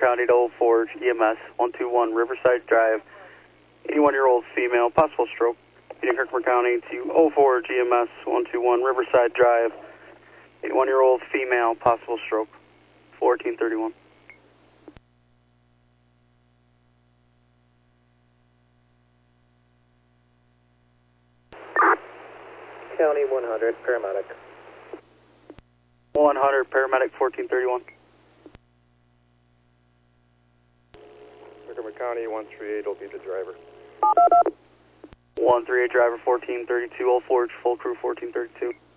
County to Old Forge, EMS, 121 Riverside Drive, 81-year-old female, possible stroke. Union Herkimer County to Old Forge, EMS, 121 Riverside Drive, 81-year-old female, possible stroke, 1431. County 100, paramedic. 100, paramedic, 1431. Herkimer County 138 will be the driver. 138 driver, 1432, Old Forge, full crew, 1432.